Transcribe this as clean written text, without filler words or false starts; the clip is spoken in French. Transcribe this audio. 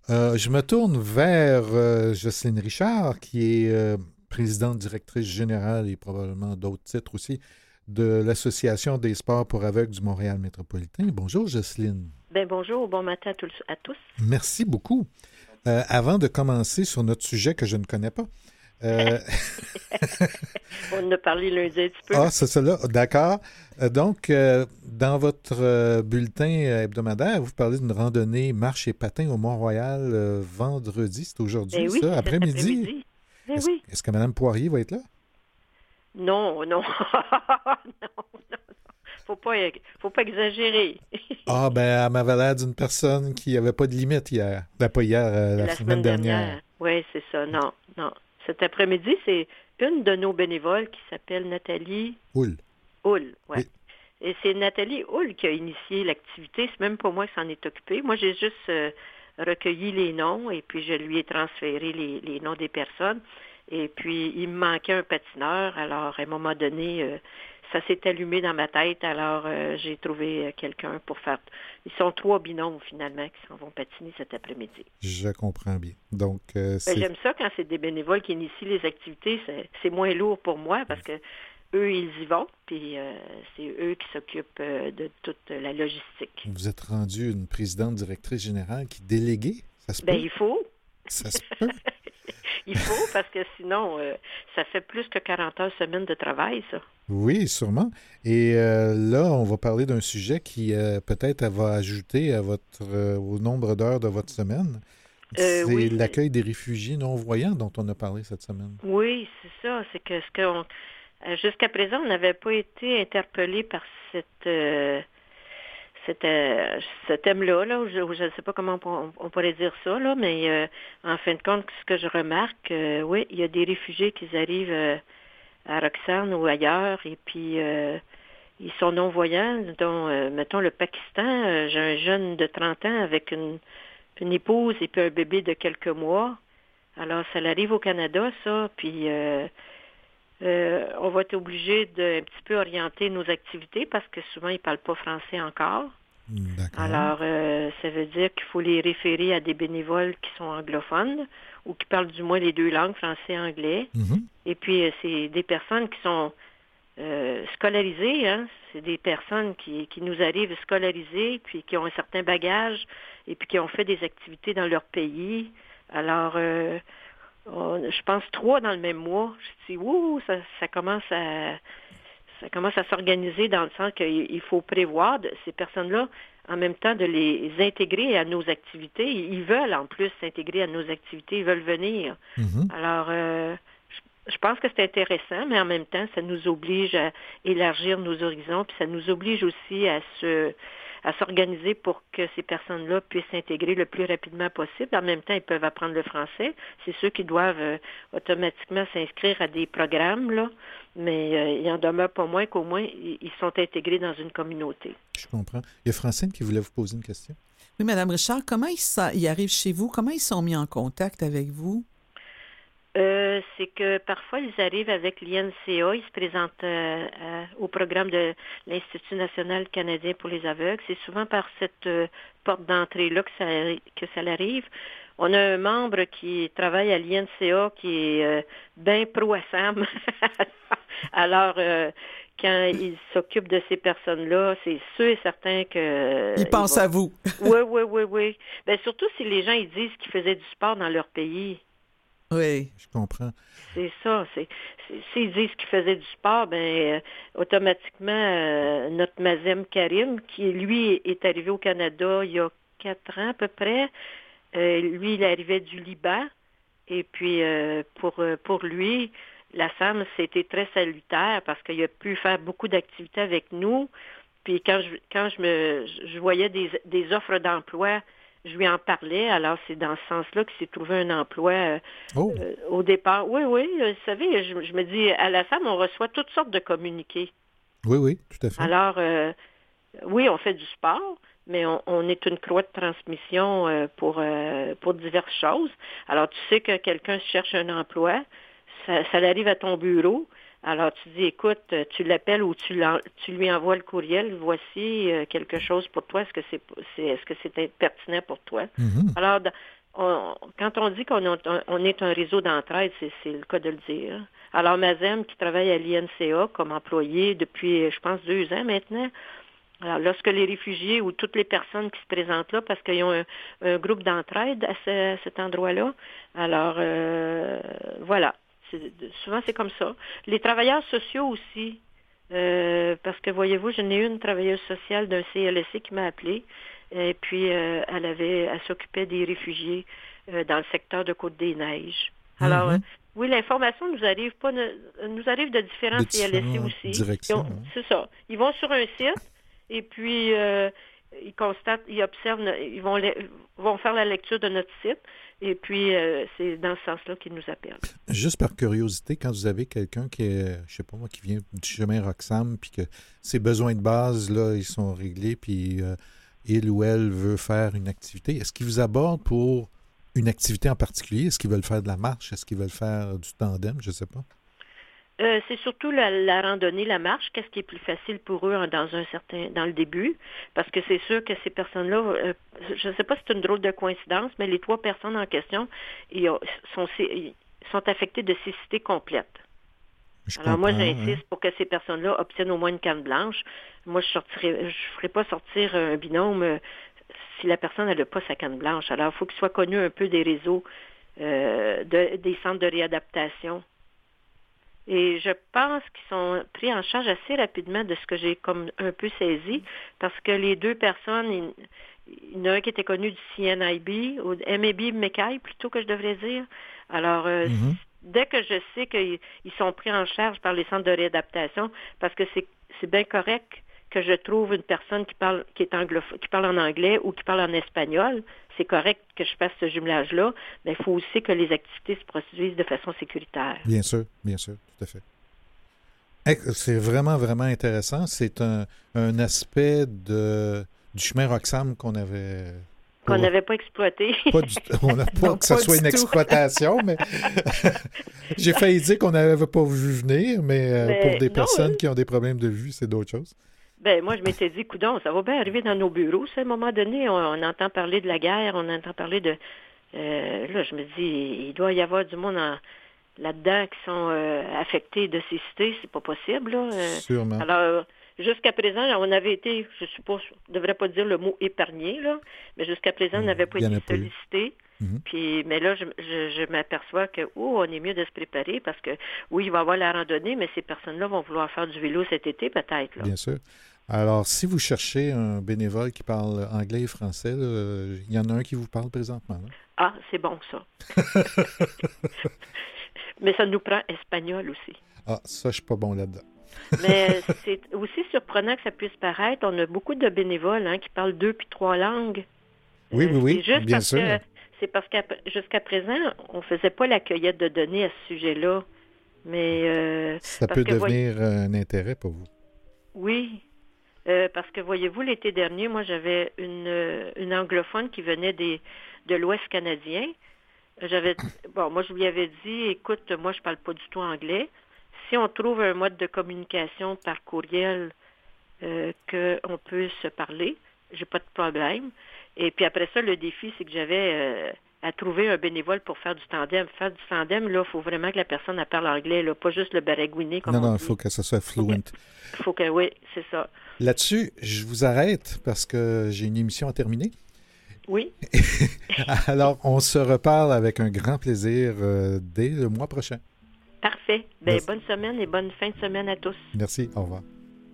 Je me tourne vers Jocelyne Richard, qui est présidente directrice générale et probablement d'autres titres aussi de l'Association des sports pour aveugles du Montréal métropolitain. Bonjour Jocelyne. Ben bonjour, bon matin à tous. Merci beaucoup. Avant de commencer sur notre sujet que je ne connais pas, euh, On en a parlé lundi un petit peu. ah, c'est cela, d'accord. Donc, dans votre bulletin hebdomadaire, vous parlez d'une randonnée marche et patin au Mont-Royal vendredi, c'est aujourd'hui, Ben oui, ça, cet après-midi. après-midi. Ben Est-ce, oui. est-ce que Mme Poirier va être là? Non, non. Non, non. Faut pas exagérer. Ah, ben, elle m'avait l'air d'une personne qui n'avait pas de limite hier. Ben, pas hier, la La semaine semaine dernière. dernière. Oui, c'est ça. Non, non. Cet après-midi, c'est une de nos bénévoles qui s'appelle Nathalie Oul. Hull. Ouais. Oui. Et c'est Nathalie Hull qui a initié l'activité. C'est même pas moi qui s'en est occupée. Moi, j'ai juste recueilli les noms et puis je lui ai transféré les noms des personnes. Et puis, il me manquait un patineur. Alors, à un moment donné, ça s'est allumé dans ma tête. Alors, j'ai trouvé quelqu'un pour faire... Ils sont trois binômes, finalement, qui s'en vont patiner cet après-midi. Je comprends bien. Donc, Ben, c'est... j'aime ça quand c'est des bénévoles qui initient les activités. C'est moins lourd pour moi parce que eux, ils y vont, puis c'est eux qui s'occupent de toute la logistique. Vous êtes rendu une présidente directrice générale qui déléguée? Ça se Ben, peut? il faut. Ça se peut? Il faut parce que sinon, ça fait plus que 40 heures semaine de travail, ça. Oui, sûrement. Et là, on va parler d'un sujet qui peut-être va ajouter à au nombre d'heures de votre semaine. C'est Oui, l'accueil des réfugiés non-voyants dont on a parlé cette semaine. oui, c'est ça. C'est que jusqu'à présent, on n'avait pas été interpellé par cette, euh, ce thème-là, là, où je ne sais pas comment on pourrait dire ça, là, mais en fin de compte, ce que je remarque, oui, il y a des réfugiés qui arrivent à Roxane ou ailleurs, et puis ils sont non-voyants, dont, mettons, le Pakistan. J'ai un jeune de 30 ans avec une épouse et puis un bébé de quelques mois. Alors, ça arrive au Canada, ça, puis on va être obligé de un petit peu orienter nos activités parce que souvent, ils ne parlent pas français encore. D'accord. Alors, ça veut dire qu'il faut les référer à des bénévoles qui sont anglophones ou qui parlent du moins les deux langues, français et anglais. Mhm. Et puis, c'est des personnes qui sont scolarisées, hein. C'est des personnes qui nous arrivent scolarisées, puis qui ont un certain bagage, et puis qui ont fait des activités dans leur pays. Alors, je pense 3 dans le même mois. Je dis, ouh, ça commence à s'organiser dans le sens qu'il faut prévoir ces personnes-là, en même temps de les intégrer à nos activités. Ils veulent en plus s'intégrer à nos activités, ils veulent venir. Mhm. Alors, je pense que c'est intéressant, mais en même temps, ça nous oblige à élargir nos horizons, puis ça nous oblige aussi à s'organiser pour que ces personnes-là puissent s'intégrer le plus rapidement possible. En même temps, ils peuvent apprendre le français. C'est ceux qui doivent automatiquement s'inscrire à des programmes, là, mais il en demeure pas moins qu'au moins, ils sont intégrés dans une communauté. Je comprends. Il y a Francine qui voulait vous poser une question. Oui, Madame Richard, comment ils arrivent chez vous? Comment ils sont mis en contact avec vous? C'est que parfois, ils arrivent avec l'INCA, ils se présentent au programme de l'Institut national canadien pour les aveugles. C'est souvent par cette porte d'entrée-là que ça arrive. On a un membre qui travaille à l'INCA qui est bien pro-Assam. Alors, quand il s'occupe de ces personnes-là, c'est sûr et certain que Ils il pensent va... à vous. Oui, oui, oui, oui. Ben, surtout si les gens ils disent qu'ils faisaient du sport dans leur pays. Oui. Je comprends. C'est ça. S'ils disent qu'ils faisaient du sport, ben automatiquement, notre Mazem Karim, qui lui est arrivé au Canada il y a 4 ans à peu près, lui, il arrivait du Liban. Et puis, pour lui, la SAM, c'était très salutaire parce qu'il a pu faire beaucoup d'activités avec nous. Puis quand je voyais des offres d'emploi, je lui en parlais. Alors, c'est dans ce sens-là qu'il s'est trouvé un emploi Oh, au départ. Oui, oui, vous savez, je me dis, à la SAM, on reçoit toutes sortes de communiqués. oui, oui, tout à fait. Alors, oui, on fait du sport, mais on est une croix de transmission pour diverses choses. Alors, tu sais que quelqu'un cherche un emploi, ça arrive à ton bureau. Alors, tu dis, écoute, tu l'appelles ou tu lui envoies le courriel, voici quelque chose pour toi, est-ce que c'est pertinent pour toi? Mhm. Alors, quand on dit on est un réseau d'entraide, c'est le cas de le dire. Alors, Mazem, qui travaille à l'INCA comme employé depuis, je pense, 2 ans maintenant, alors, lorsque les réfugiés ou toutes les personnes qui se présentent là, parce qu'ils ont un groupe d'entraide à cet endroit-là, alors, voilà. Souvent, c'est comme ça. Les travailleurs sociaux aussi, parce que, voyez-vous, j'en ai une travailleuse sociale d'un CLSC qui m'a appelée, et puis elle s'occupait des réfugiés dans le secteur de Côte-des-Neiges. Alors, oui, l'information nous arrive de différents CLSC aussi. C'est ça. Ils vont sur un site, et puis ils constatent, ils observent, ils vont faire la lecture de notre site, et puis c'est dans ce sens-là qu'ils nous appellent. Juste par curiosité, quand vous avez quelqu'un qui est, je sais pas moi, qui vient du chemin Roxham, puis que ses besoins de base, là, ils sont réglés, puis il ou elle veut faire une activité, est-ce qu'ils vous abordent pour une activité en particulier? Est-ce qu'ils veulent faire de la marche? Est-ce qu'ils veulent faire du tandem? Je ne sais pas. C'est surtout la randonnée, la marche, qu'est-ce qui est plus facile pour eux dans le début, parce que c'est sûr que ces personnes-là, je ne sais pas si c'est une drôle de coïncidence, mais les 3 personnes en question sont affectées de cécité complète. Alors moi, j'insiste pour que ces personnes-là obtiennent au moins une canne blanche. Moi, je ferai pas sortir un binôme si la personne n'a pas sa canne blanche. Alors, il faut qu'il soit connu un peu des réseaux des centres de réadaptation. Et je pense qu'ils sont pris en charge assez rapidement de ce que j'ai comme un peu saisi, parce que les 2 personnes, il y en a un qui était connu du CNIB, ou MAB McKay plutôt que je devrais dire. Alors, dès que je sais qu'ils sont pris en charge par les centres de réadaptation, parce que c'est bien correct que je trouve une personne qui parle en anglais ou qui parle en espagnol, c'est correct que je fasse ce jumelage-là, mais il faut aussi que les activités se produisent de façon sécuritaire. Bien sûr, tout à fait. C'est vraiment, vraiment intéressant. C'est un aspect du chemin Roxham qu'on avait... Qu'on n'avait pas exploité. On n'a pas que ce soit une exploitation, mais j'ai failli dire qu'on n'avait pas vu venir, mais pour des personnes qui ont des problèmes de vue, c'est d'autres choses. Ben moi, je m'étais dit, coudonc, ça va bien arriver dans nos bureaux. À un moment donné, on entend parler de la guerre, on entend parler de... là, je me dis, il doit y avoir du monde là-dedans qui sont affectés de cécité. C'est pas possible, là. Sûrement. Alors, jusqu'à présent, on avait été, je suppose, je ne devrais pas dire le mot épargné, là, mais jusqu'à présent, on n'avait pas été sollicité. Puis, mais là, je m'aperçois que on est mieux de se préparer parce que, oui, il va y avoir la randonnée, mais ces personnes-là vont vouloir faire du vélo cet été, peut-être. Là. Bien sûr. Alors, si vous cherchez un bénévole qui parle anglais et français, il y en a un qui vous parle présentement. Là. Ah, c'est bon, ça. Mais ça nous prend espagnol aussi. Ah, ça, je suis pas bon là-dedans. Mais c'est aussi surprenant que ça puisse paraître. On a beaucoup de bénévoles qui parlent 2 puis 3 langues. Oui, bien sûr. C'est parce que jusqu'à présent, on ne faisait pas la cueillette de données à ce sujet-là. Mais ça peut devenir un intérêt pour vous. Oui. Parce que, voyez-vous, l'été dernier, moi, j'avais une anglophone qui venait de l'Ouest canadien. Moi, je lui avais dit, écoute, moi, je parle pas du tout anglais. Si on trouve un mode de communication par courriel qu'on peut se parler, j'ai pas de problème. Et puis après ça, le défi, c'est que j'avais à trouver un bénévole pour faire du tandem. Faire du tandem, là, il faut vraiment que la personne elle parle anglais, là, pas juste le baragouiné comme on dit. Non, il faut que ça soit fluent. Oui, c'est ça. Là-dessus, je vous arrête parce que j'ai une émission à terminer. Oui. Alors, on se reparle avec un grand plaisir dès le mois prochain. Parfait. Bonne semaine et bonne fin de semaine à tous. Merci. Au revoir.